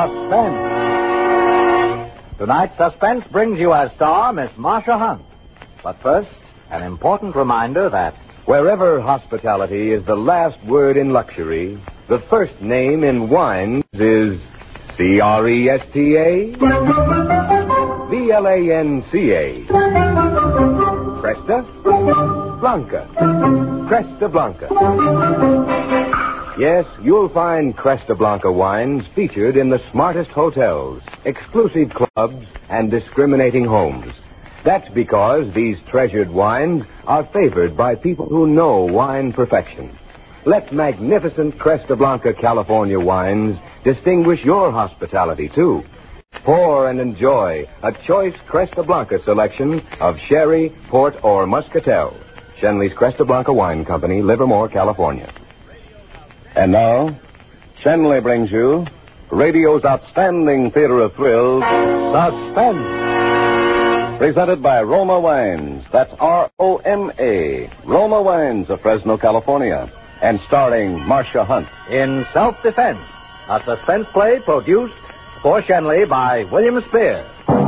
Suspense. Tonight's Suspense brings you as star Miss Marcia Hunt. But first, an important reminder that wherever hospitality is the last word in luxury, the first name in wines is Cresta Blanca. Cresta Blanca. Cresta Blanca. Yes, you'll find Cresta Blanca wines featured in the smartest hotels, exclusive clubs, and discriminating homes. That's because these treasured wines are favored by people who know wine perfection. Let magnificent Cresta Blanca California wines distinguish your hospitality, too. Pour and enjoy a choice Cresta Blanca selection of sherry, port, or muscatel. Shenley's Cresta Blanca Wine Company, Livermore, California. And now, Shenley brings you radio's outstanding theater of thrills, Suspense. Presented by Roma Wines. That's R-O-M-A. Roma Wines of Fresno, California. And starring Marcia Hunt. In Self-Defense, a suspense play produced for Shenley by William Spear.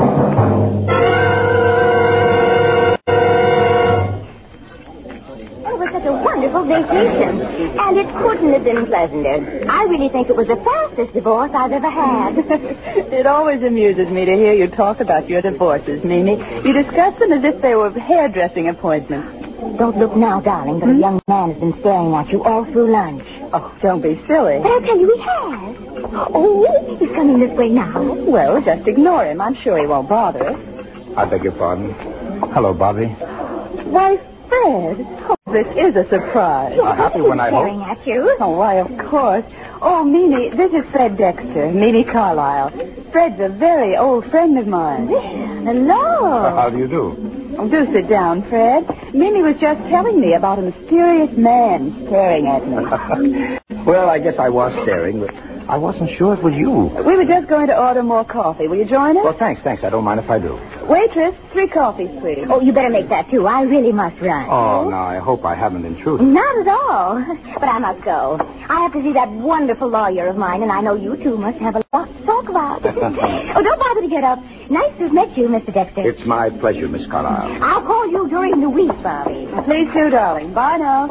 It was such a wonderful vacation, and it couldn't have been pleasanter. I really think it was the fastest divorce I've ever had. It always amuses me to hear you talk about your divorces, Mimi. You discuss them as if they were hairdressing appointments. Don't look now, darling, but a young man has been staring at you all through lunch. Oh, don't be silly. But I'll tell you, he has. Oh, he's coming this way now. Well, just ignore him. I'm sure he won't bother us. I beg your pardon. Hello, Bobby. Why, Fred. Oh, this is a surprise. Happy when I staring hope. at you. Oh, why, of course. Oh, Mimi, this is Fred Dexter, Mimi Carlisle. Fred's a very old friend of mine. Hello. How do you do? Oh, do sit down, Fred. Mimi was just telling me about a mysterious man staring at me. Well, I guess I was staring, but I wasn't sure it was you. We were just going to order more coffee. Will you join us? Well, thanks. I don't mind if I do. Waitress, 3 coffees, please. Oh, you better make that, too. I really must run. Oh, now, I hope I haven't intruded. Not at all. But I must go. I have to see that wonderful lawyer of mine, and I know you two must have a lot to talk about. Oh, don't bother to get up. Nice to have met you, Mr. Dexter. It's my pleasure, Miss Carlisle. I'll call you during the week, Bobby. Please do, darling. Bye now.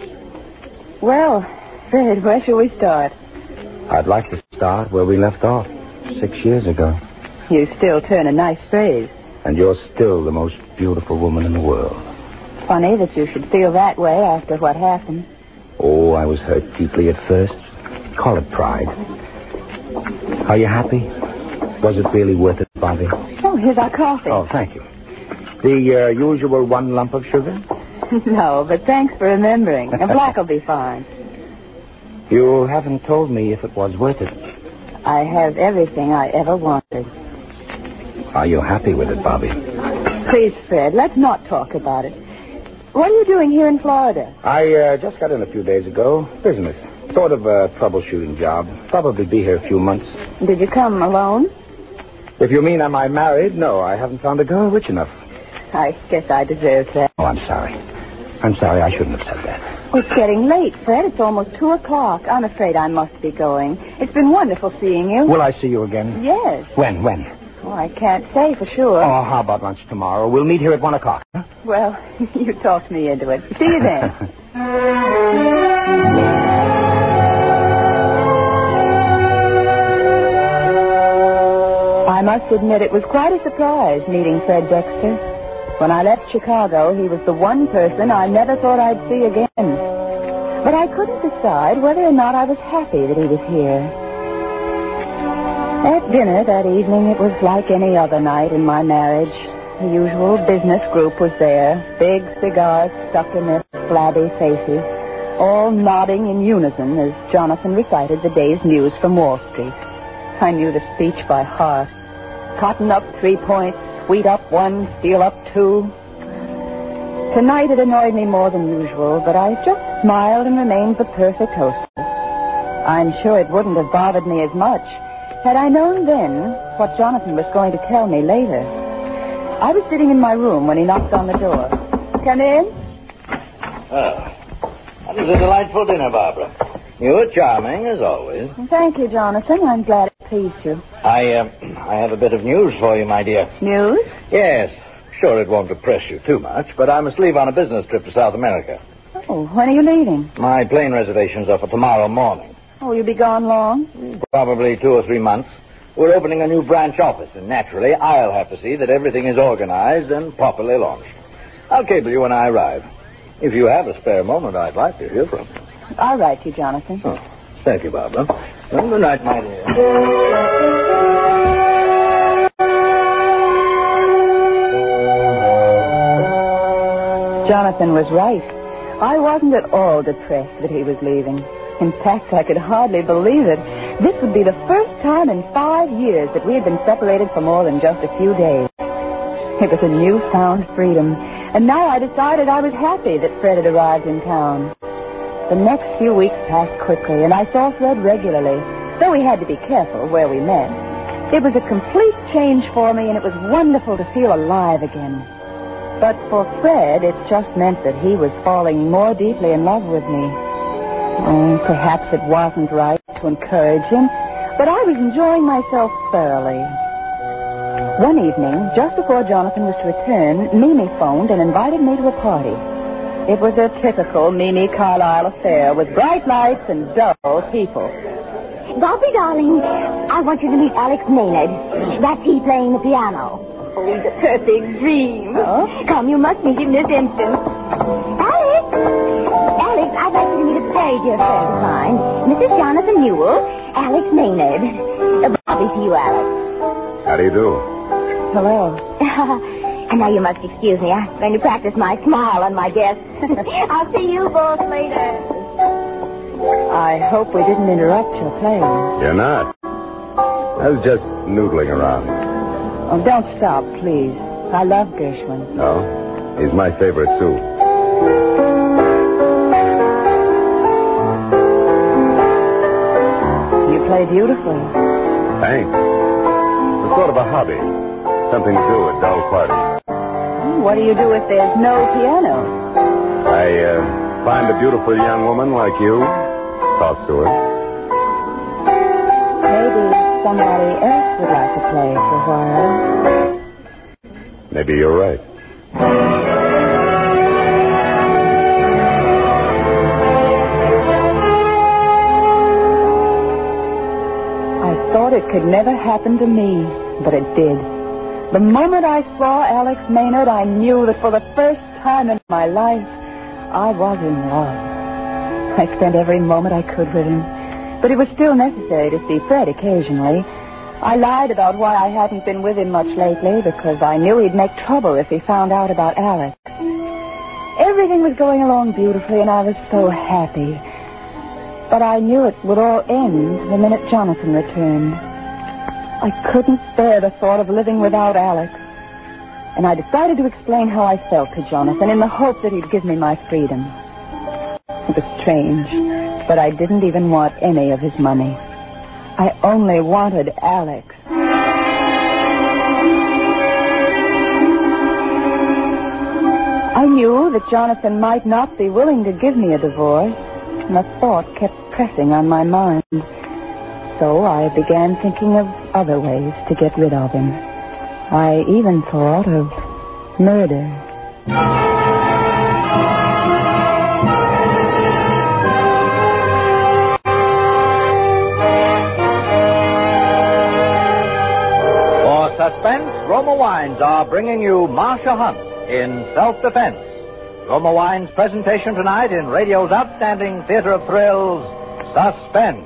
Well, Fred, where shall we start? I'd like to start where we left off 6 years ago. You still turn a nice phrase. And you're still the most beautiful woman in the world. Funny that you should feel that way after what happened. Oh, I was hurt deeply at first. Call it pride. Are you happy? Was it really worth it, Bobby? Oh, here's our coffee. Oh, thank you. The usual 1 lump of sugar? No, but thanks for remembering. A black will be fine. You haven't told me if it was worth it. I have everything I ever wanted. Are you happy with it, Bobby? Please, Fred, let's not talk about it. What are you doing here in Florida? I just got in a few days ago. Business. Sort of a troubleshooting job. Probably be here a few months. Did you come alone? If you mean am I married? No, I haven't found a girl rich enough. I guess I deserve that. Oh, I'm sorry. I'm sorry. I shouldn't have said that. Oh, it's getting late, Fred. It's almost 2 o'clock. I'm afraid I must be going. It's been wonderful seeing you. Will I see you again? Yes. When? Oh, I can't say for sure. Oh, how about lunch tomorrow? We'll meet here at 1 o'clock. Huh? Well, you talked me into it. See you then. I must admit it was quite a surprise meeting Fred Dexter. When I left Chicago, he was the one person I never thought I'd see again. But I couldn't decide whether or not I was happy that he was here. At dinner that evening, it was like any other night in my marriage. The usual business group was there, big cigars stuck in their flabby faces, all nodding in unison as Jonathan recited the day's news from Wall Street. I knew the speech by heart. Cotton up 3 points, wheat up 1, steel up 2. Tonight it annoyed me more than usual, but I just smiled and remained the perfect hostess. I'm sure it wouldn't have bothered me as much had I known then what Jonathan was going to tell me later. I was sitting in my room when he knocked on the door. Come in. Oh, that was a delightful dinner, Barbara. You were charming, as always. Thank you, Jonathan. I'm glad it pleased you? I have a bit of news for you, my dear. News? Yes. Sure, it won't depress you too much, but I must leave on a business trip to South America. Oh, when are you leaving? My plane reservations are for tomorrow morning. Oh, you'll be gone long? Probably 2 or 3 months. We're opening a new branch office, and naturally, I'll have to see that everything is organized and properly launched. I'll cable you when I arrive. If you have a spare moment, I'd like to hear from you. I'll write you, Jonathan. Oh, thank you, Barbara. Well, good night, my dear. Jonathan was right. I wasn't at all depressed that he was leaving. In fact, I could hardly believe it. This would be the first time in 5 years that we had been separated for more than just a few days. It was a newfound freedom, and now I decided I was happy that Fred had arrived in town. The next few weeks passed quickly, and I saw Fred regularly, though we had to be careful where we met. It was a complete change for me, and it was wonderful to feel alive again. But for Fred, it just meant that he was falling more deeply in love with me. Oh, perhaps it wasn't right to encourage him, but I was enjoying myself thoroughly. One evening, just before Jonathan was to return, Mimi phoned and invited me to a party. It was a typical Mimi Carlisle affair with bright lights and dull people. Bobby, darling, I want you to meet Alex Maynard. That's he playing the piano. Oh, he's a perfect dream. Oh? Come, you must meet him this instant. Alex! Alex, I'd like you to meet a very dear friend of mine, Mrs. Jonathan Newell, Alex Maynard. Bobby to you, Alex. How do you do? Hello. And now you must excuse me. I'm going to practice my smile on my guests. I'll see you both later. I hope we didn't interrupt your playing. You're not. I was just noodling around. Oh, don't stop, please. I love Gershwin. No? He's my favorite, too. You play beautifully. Thanks. It's sort of a hobby. Something to do at dull parties. What do you do if there's no piano? I find a beautiful young woman like you, talk to her. Maybe somebody else would like to play for a while. Maybe you're right. I thought it could never happen to me, but it did. The moment I saw Alex Maynard, I knew that for the first time in my life, I was in love. I spent every moment I could with him, but it was still necessary to see Fred occasionally. I lied about why I hadn't been with him much lately, because I knew he'd make trouble if he found out about Alex. Everything was going along beautifully, and I was so happy. But I knew it would all end the minute Jonathan returned. I couldn't bear the thought of living without Alex. And I decided to explain how I felt to Jonathan in the hope that he'd give me my freedom. It was strange, but I didn't even want any of his money. I only wanted Alex. I knew that Jonathan might not be willing to give me a divorce, and the thought kept pressing on my mind. So I began thinking of other ways to get rid of him. I even thought of murder. For suspense, Roma Wines are bringing you Marcia Hunt in Self-Defense. Roma Wines' presentation tonight in radio's outstanding theater of thrills, Suspense.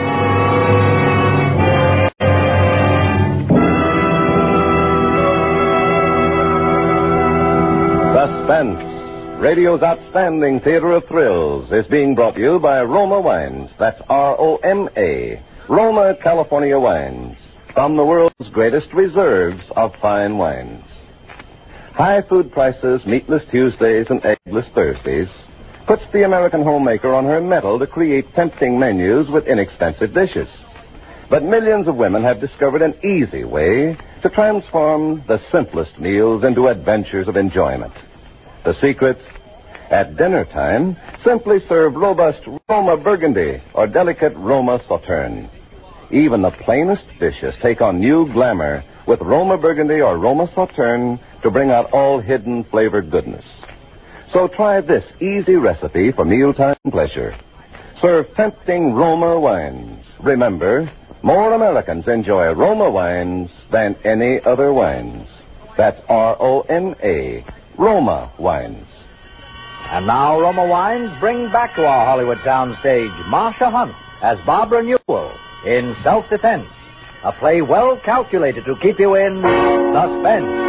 Suspense, radio's outstanding theater of thrills, is being brought to you by Roma Wines. That's R-O-M-A. Roma, California Wines. From the world's greatest reserves of fine wines. High food prices, meatless Tuesdays, and eggless Thursdays puts the American homemaker on her mettle to create tempting menus with inexpensive dishes. But millions of women have discovered an easy way to transform the simplest meals into adventures of enjoyment. The secret? At dinner time, simply serve robust Roma Burgundy or delicate Roma Sauterne. Even the plainest dishes take on new glamour with Roma Burgundy or Roma Sauterne to bring out all hidden flavored goodness. So try this easy recipe for mealtime pleasure. Serve tempting Roma wines. Remember, more Americans enjoy Roma wines than any other wines. That's R-O-M-A, Roma wines. And now Roma Wines bring back to our Hollywood soundstage Marcia Hunt as Barbara Newell in Self-Defense, a play well calculated to keep you in suspense.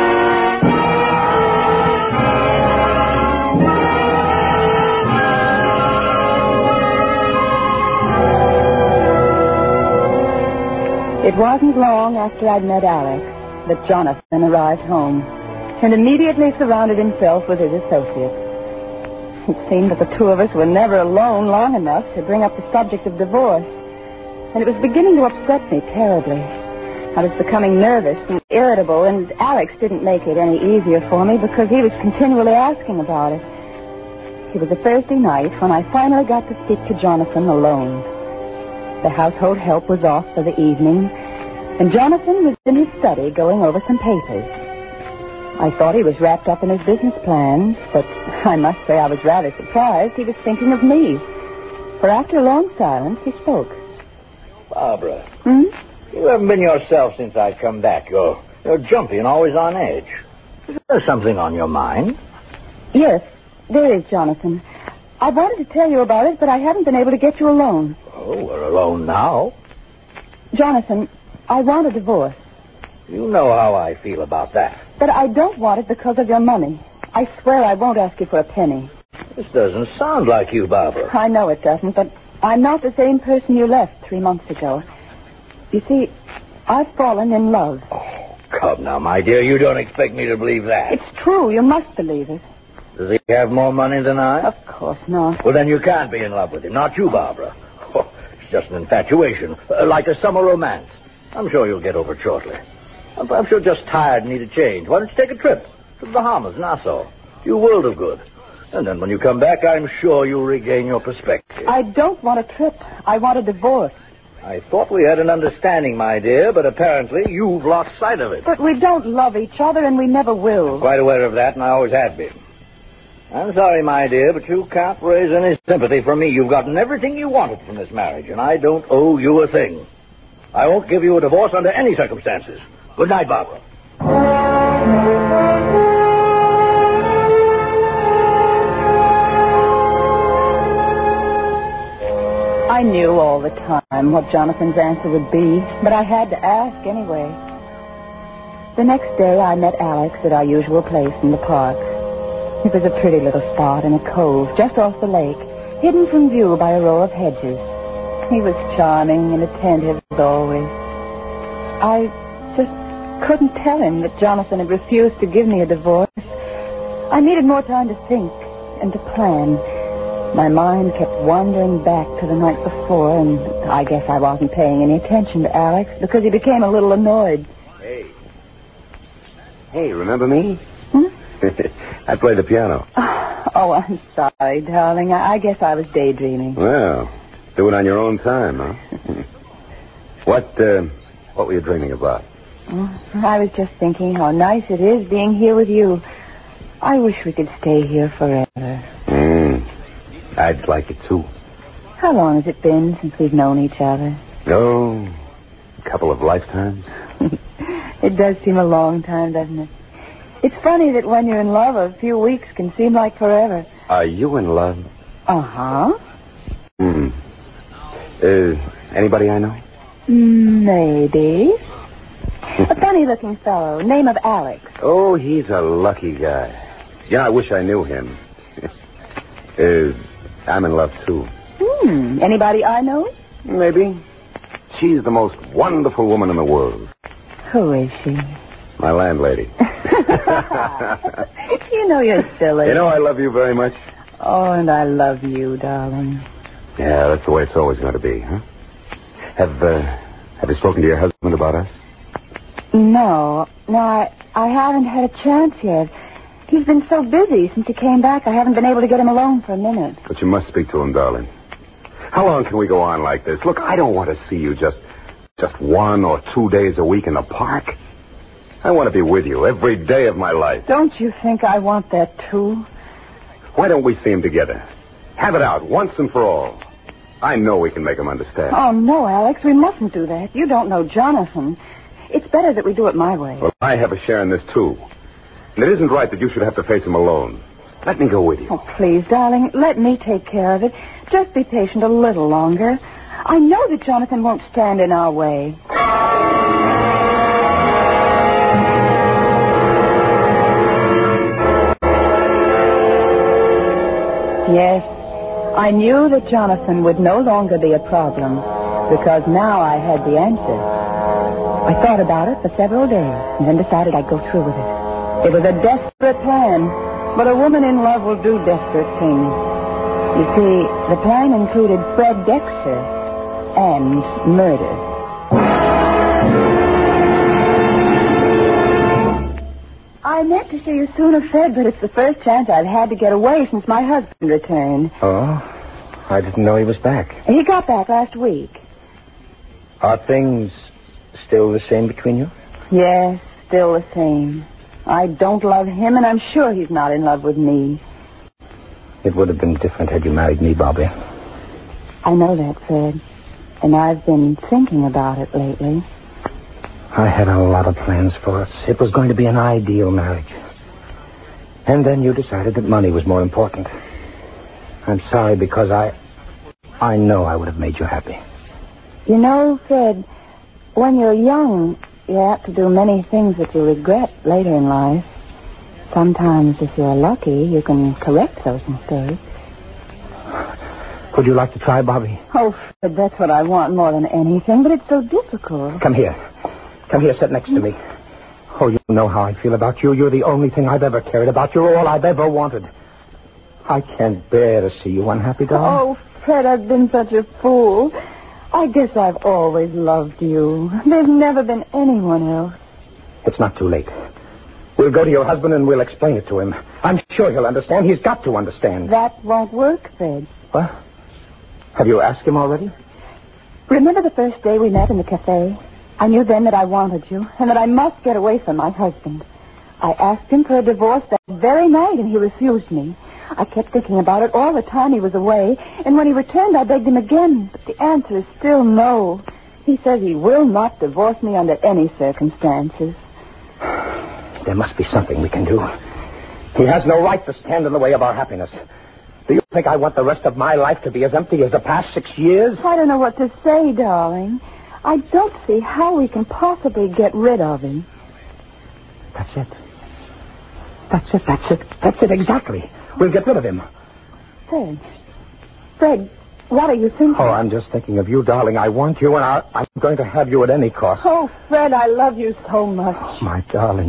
It wasn't long after I'd met Alex that Jonathan arrived home and immediately surrounded himself with his associates. It seemed that the two of us were never alone long enough to bring up the subject of divorce, and it was beginning to upset me terribly. I was becoming nervous and irritable, and Alex didn't make it any easier for me because he was continually asking about it. It was a Thursday night when I finally got to speak to Jonathan alone. The household help was off for the evening, and Jonathan was in his study going over some papers. I thought he was wrapped up in his business plans, but I must say I was rather surprised he was thinking of me. For after a long silence, he spoke. Barbara, you haven't been yourself since I've come back. You're jumpy and always on edge. Is there something on your mind? Yes, there is, Jonathan. I wanted to tell you about it, but I haven't been able to get you alone. Oh, we're alone now. Jonathan, I want a divorce. You know how I feel about that. But I don't want it because of your money. I swear I won't ask you for a penny. This doesn't sound like you, Barbara. I know it doesn't, but I'm not the same person you left 3 months ago. You see, I've fallen in love. Oh, come now, my dear. You don't expect me to believe that. It's true. You must believe it. Does he have more money than I? Of course not. Well, then you can't be in love with him. Not you, Barbara. Oh, it's just an infatuation, like a summer romance. I'm sure you'll get over it shortly. Perhaps you're just tired and need a change. Why don't you take a trip to the Bahamas, Nassau? You world of good. And then when you come back, I'm sure you'll regain your perspective. I don't want a trip. I want a divorce. I thought we had an understanding, my dear, but apparently you've lost sight of it. But we don't love each other, and we never will. I'm quite aware of that, and I always have been. I'm sorry, my dear, but you can't raise any sympathy from me. You've gotten everything you wanted from this marriage, and I don't owe you a thing. I won't give you a divorce under any circumstances. Good night, Barbara. I knew all the time what Jonathan's answer would be, but I had to ask anyway. The next day, I met Alex at our usual place in the park. It was a pretty little spot in a cove just off the lake, hidden from view by a row of hedges. He was charming and attentive as always. I just couldn't tell him that Jonathan had refused to give me a divorce. I needed more time to think and to plan. My mind kept wandering back to the night before, and I guess I wasn't paying any attention to Alex because he became a little annoyed. Hey, remember me? I play the piano. Oh, I'm sorry, darling. I guess I was daydreaming. Well, do it on your own time, huh? What were you dreaming about? I was just thinking how nice it is being here with you. I wish we could stay here forever. I'd like it, too. How long has it been since we've known each other? Oh, a couple of lifetimes. It does seem a long time, doesn't it? It's funny that when you're in love, a few weeks can seem like forever. Are you in love? Uh-huh. Anybody I know? Maybe. A funny-looking fellow, name of Alex. Oh, he's a lucky guy. Yeah, I wish I knew him. I'm in love, too. Anybody I know? Maybe. She's the most wonderful woman in the world. Who is she? My landlady. You know you're silly. You know I love you very much. Oh, and I love you, darling. Yeah, that's the way it's always going to be, huh? Have you spoken to your husband about us? No, I haven't had a chance yet. He's been so busy since he came back, I haven't been able to get him alone for a minute. But you must speak to him, darling. How long can we go on like this? Look, I don't want to see you just just 1 or 2 days a week in the park. I want to be with you every day of my life. Don't you think I want that, too? Why don't we see him together? Have it out once and for all. I know we can make him understand. Oh, no, Alex, we mustn't do that. You don't know Jonathan. It's better that we do it my way. Well, I have a share in this, too. And it isn't right that you should have to face him alone. Let me go with you. Oh, please, darling, let me take care of it. Just be patient a little longer. I know that Jonathan won't stand in our way. Yes, I knew that Jonathan would no longer be a problem because now I had the answer. I thought about it for several days and then decided I'd go through with it. It was a desperate plan, but a woman in love will do desperate things. You see, the plan included Fred Dexter and murder. I meant to see you sooner, Fred, but it's the first chance I've had to get away since my husband returned. Oh? I didn't know he was back. He got back last week. Are things still the same between you? Yes, still the same. I don't love him, and I'm sure he's not in love with me. It would have been different had you married me, Bobby. I know that, Fred. And I've been thinking about it lately. I had a lot of plans for us. It was going to be an ideal marriage. And then you decided that money was more important. I'm sorry because I know I would have made you happy. You know, Fred, when you're young, you're apt to do many things that you regret later in life. Sometimes, if you're lucky, you can correct those mistakes. Would you like to try, Bobby? Oh, Fred, that's what I want more than anything, but it's so difficult. Come here. Come here, sit next to me. Oh, you know how I feel about you. You're the only thing I've ever cared about. You're all I've ever wanted. I can't bear to see you unhappy, darling. Oh, Fred, I've been such a fool. I guess I've always loved you. There's never been anyone else. It's not too late. We'll go to your husband and we'll explain it to him. I'm sure he'll understand. He's got to understand. That won't work, Fred. What? Have you asked him already? Remember the first day we met in the cafe? I knew then that I wanted you and that I must get away from my husband. I asked him for a divorce that very night and he refused me. I kept thinking about it all the time he was away, and when he returned I begged him again, but the answer is still no. He says he will not divorce me under any circumstances. There must be something we can do. He has no right to stand in the way of our happiness. Do you think I want the rest of my life to be as empty as the past 6 years? I don't know what to say, darling. I don't see how we can possibly get rid of him. That's it. That's it, exactly. We'll get rid of him. Fred, what are you thinking? Oh, I'm just thinking of you, darling. I want you, and I'm going to have you at any cost. Oh, Fred, I love you so much. Oh, my darling.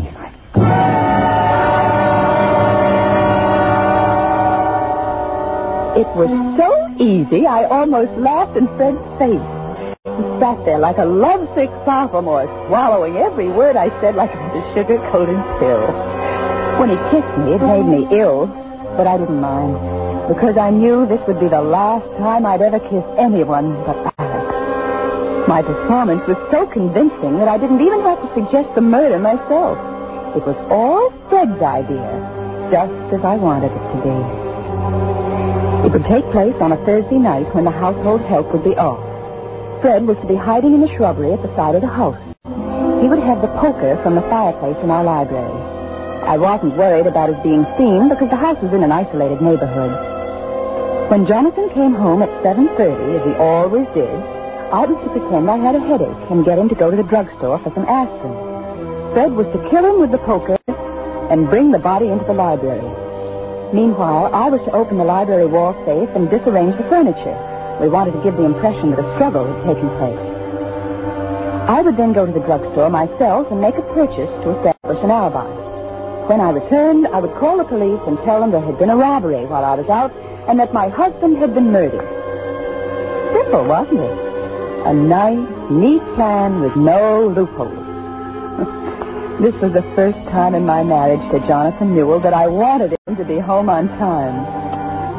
It was so easy, I almost laughed in Fred's face. He sat there like a lovesick sophomore, swallowing every word I said like it was a sugar-coated pill. When he kissed me, it made me ill, but I didn't mind, because I knew this would be the last time I'd ever kiss anyone but Alex. My performance was so convincing that I didn't even have to suggest the murder myself. It was all Fred's idea, just as I wanted it to be. It would take place on a Thursday night when the household help would be off. Fred was to be hiding in the shrubbery at the side of the house. He would have the poker from the fireplace in our library. I wasn't worried about his being seen because the house was in an isolated neighborhood. When Jonathan came home at 7:30, as he always did, I was to pretend I had a headache and get him to go to the drugstore for some aspirin. Fred was to kill him with the poker and bring the body into the library. Meanwhile, I was to open the library wall safe and disarrange the furniture. We wanted to give the impression that a struggle had taken place. I would then go to the drugstore myself and make a purchase to establish an alibi. When I returned, I would call the police and tell them there had been a robbery while I was out and that my husband had been murdered. Simple, wasn't it? A nice, neat plan with no loopholes. This was the first time in my marriage to Jonathan Newell that I wanted him to be home on time.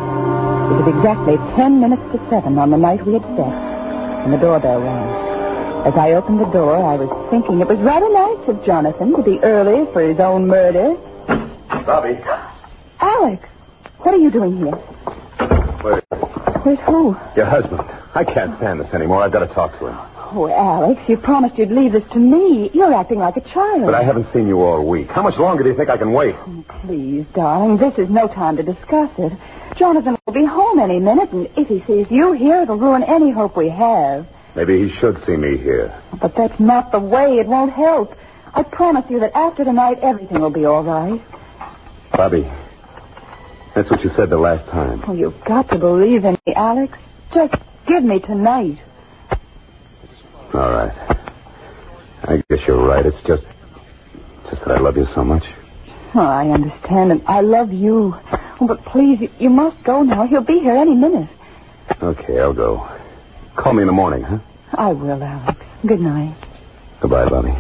It was exactly 10 minutes to 7 on the night we had set, and the doorbell rang. As I opened the door, I was thinking it was rather nice of Jonathan to be early for his own murder. Bobby. Alex, what are you doing here? Where's who? Your husband. I can't stand this anymore. I've got to talk to him. Oh, Alex, you promised you'd leave this to me. You're acting like a child. But I haven't seen you all week. How much longer do you think I can wait? Oh, please, darling, this is no time to discuss it. Jonathan will be home any minute, and if he sees you here, it'll ruin any hope we have. Maybe he should see me here. But that's not the way. It won't help. I promise you that after tonight, everything will be all right. Bobby, that's what you said the last time. Oh, you've got to believe in me, Alex. Just give me tonight. All right. I guess you're right. It's just that I love you so much. Oh, I understand, and I love you. Oh, but please, you must go now. He'll be here any minute. Okay, I'll go. Call me in the morning, huh? I will, Alex. Good night. Goodbye, Bobby.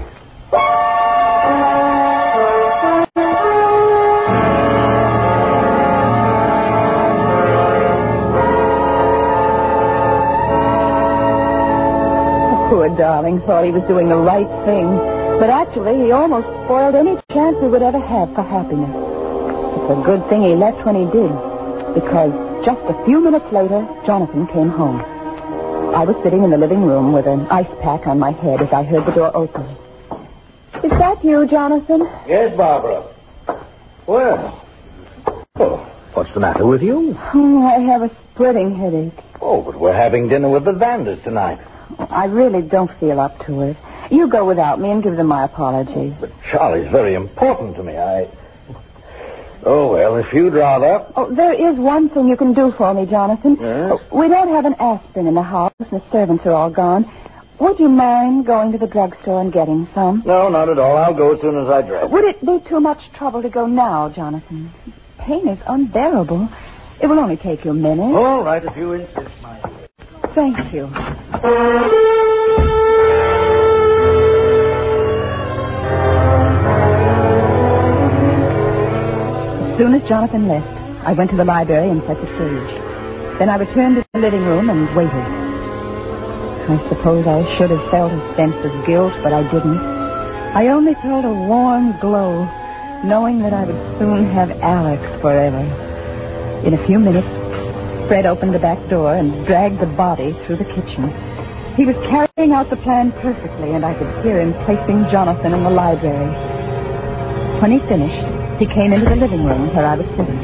Poor darling thought he was doing the right thing. But actually, he almost spoiled any chance we would ever have for happiness. It's a good thing he left when he did. Because just a few minutes later, Jonathan came home. I was sitting in the living room with an ice pack on my head as I heard the door open. Is that you, Jonathan? Yes, Barbara. Well, what's the matter with you? Oh, I have a splitting headache. Oh, but we're having dinner with the Vanders tonight. I really don't feel up to it. You go without me and give them my apologies. But Charlie's very important to me. Oh, well, if you'd rather. Oh, there is one thing you can do for me, Jonathan. Yes? We don't have an aspirin in the house, and the servants are all gone. Would you mind going to the drugstore and getting some? No, not at all. I'll go as soon as I dress. Would it be too much trouble to go now, Jonathan? Pain is unbearable. It will only take you a minute. All right, if you insist, my dear. Thank you. As soon as Jonathan left, I went to the library and set the stage. Then I returned to the living room and waited. I suppose I should have felt a sense of guilt, but I didn't. I only felt a warm glow, knowing that I would soon have Alex forever. In a few minutes, Fred opened the back door and dragged the body through the kitchen. He was carrying out the plan perfectly, and I could hear him placing Jonathan in the library. When he finished, he came into the living room where I was sitting.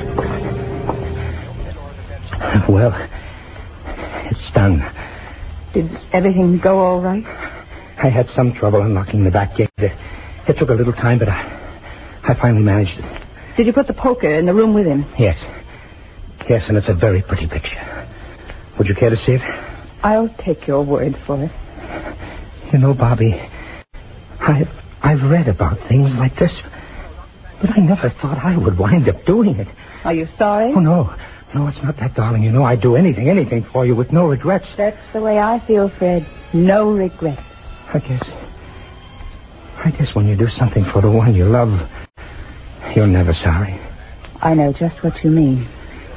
Well, it's done. Did everything go all right? I had some trouble unlocking the back gate. It took a little time, but I finally managed it. Did you put the poker in the room with him? Yes. Yes, and it's a very pretty picture. Would you care to see it? I'll take your word for it. You know, Bobby, I've read about things like this, but I never thought I would wind up doing it. Are you sorry? Oh, no. No, it's not that, darling. You know, I'd do anything for you with no regrets. That's the way I feel, Fred. No regrets. I guess when you do something for the one you love, you're never sorry. I know just what you mean.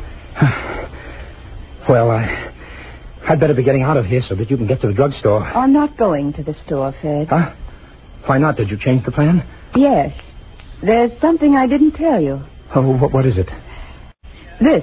Well, I'd better be getting out of here so that you can get to the drugstore. I'm not going to the store, Fred. Huh? Why not? Did you change the plan? Yes. There's something I didn't tell you. Oh, what is it? This.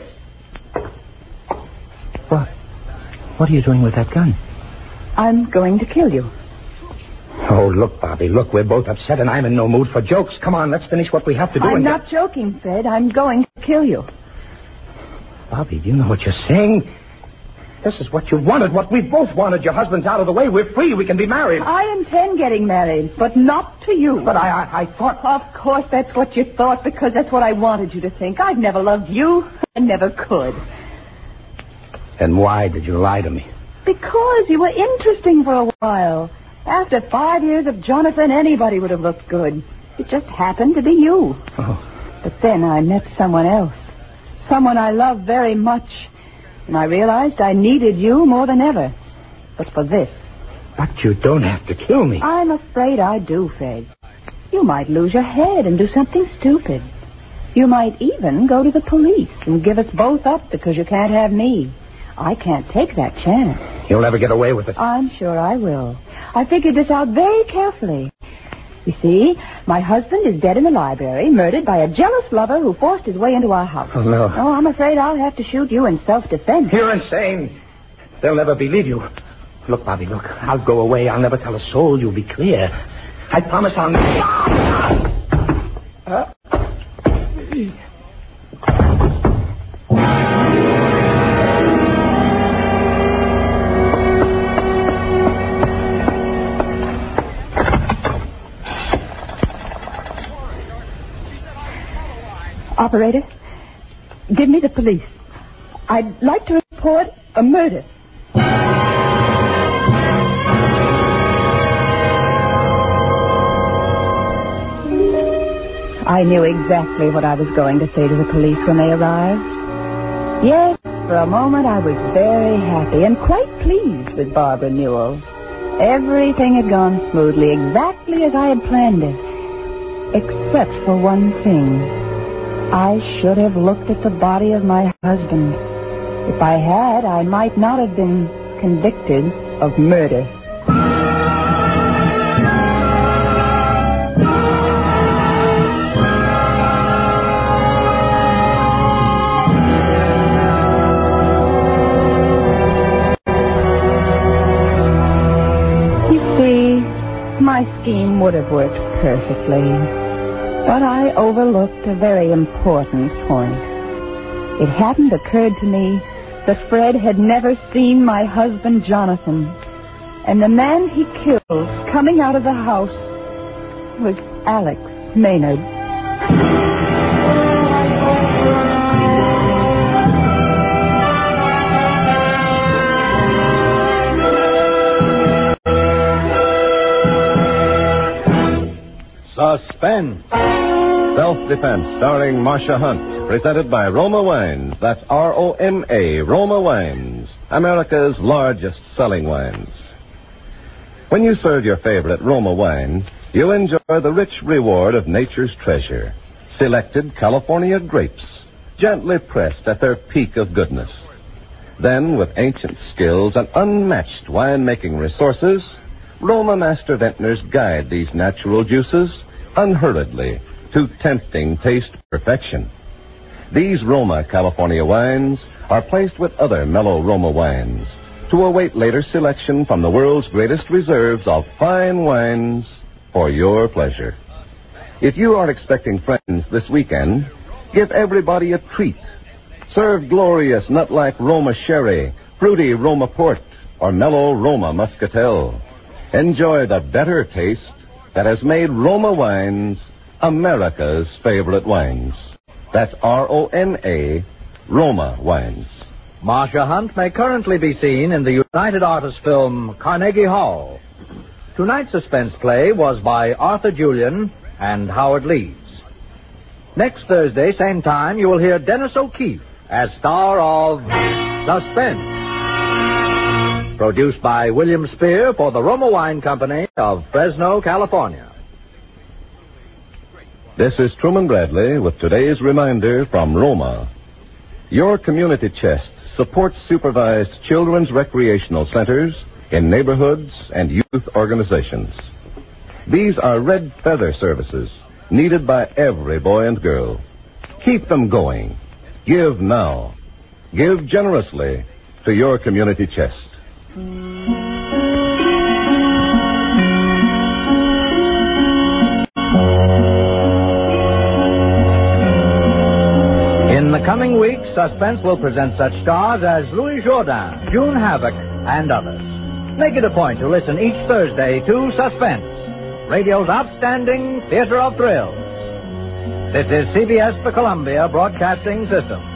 What are you doing with that gun? I'm going to kill you. Oh, look, Bobby, look, we're both upset and I'm in no mood for jokes. Come on, let's finish what we have to do. I'm not joking, Fred. I'm going to kill you. Bobby, do you know what you're saying? This is what you wanted, what we both wanted. Your husband's out of the way. We're free. We can be married. I intend getting married, but not to you. But I thought... Of course, that's what you thought, because that's what I wanted you to think. I've never loved you. I never could. Then why did you lie to me? Because you were interesting for a while. After 5 years of Jonathan, anybody would have looked good. It just happened to be you. Oh. But then I met someone else. Someone I love very much. And I realized I needed you more than ever. But for this. But you don't have to kill me. I'm afraid I do, Fred. You might lose your head and do something stupid. You might even go to the police and give us both up because you can't have me. I can't take that chance. You'll never get away with it. I'm sure I will. I figured this out very carefully. You see, my husband is dead in the library, murdered by a jealous lover who forced his way into our house. Oh, no. Oh, I'm afraid I'll have to shoot you in self-defense. You're insane. They'll never believe you. Look, Bobby, look. I'll go away. I'll never tell a soul. You'll be clear. I promise I'll never... Operator, give me the police. I'd like to report a murder. I knew exactly what I was going to say to the police when they arrived. Yes, for a moment I was very happy and quite pleased with Barbara Newell. Everything had gone smoothly, exactly as I had planned it. Except for one thing. I should have looked at the body of my husband. If I had, I might not have been convicted of murder. You see, my scheme would have worked perfectly. But I overlooked a very important point. It hadn't occurred to me that Fred had never seen my husband, Jonathan. And the man he killed coming out of the house was Alex Maynard. Suspense. Self-Defense, starring Marcia Hunt, presented by Roma Wines. That's R-O-M-A, Roma Wines, America's largest selling wines. When you serve your favorite Roma wine, you enjoy the rich reward of nature's treasure. Selected California grapes, gently pressed at their peak of goodness. Then, with ancient skills and unmatched wine-making resources, Roma master vintners guide these natural juices unhurriedly to tempting taste perfection. These Roma California wines are placed with other mellow Roma wines to await later selection from the world's greatest reserves of fine wines for your pleasure. If you are expecting friends this weekend, give everybody a treat. Serve glorious nut-like Roma sherry, fruity Roma port, or mellow Roma muscatel. Enjoy the better taste that has made Roma wines America's favorite wines. That's R-O-M-A, Roma Wines. Marcia Hunt may currently be seen in the United Artists film Carnegie Hall. Tonight's suspense play was by Arthur Julian and Howard Leeds. Next Thursday, same time, you will hear Dennis O'Keefe as star of Suspense. Produced by William Spear for the Roma Wine Company of Fresno, California. This is Truman Bradley with today's reminder from Roma. Your community chest supports supervised children's recreational centers in neighborhoods and youth organizations. These are red feather services needed by every boy and girl. Keep them going. Give now. Give generously to your community chest. In the coming weeks, Suspense will present such stars as Louis Jourdain, June Havoc, and others. Make it a point to listen each Thursday to Suspense, radio's outstanding theater of thrills. This is CBS, the Columbia Broadcasting System.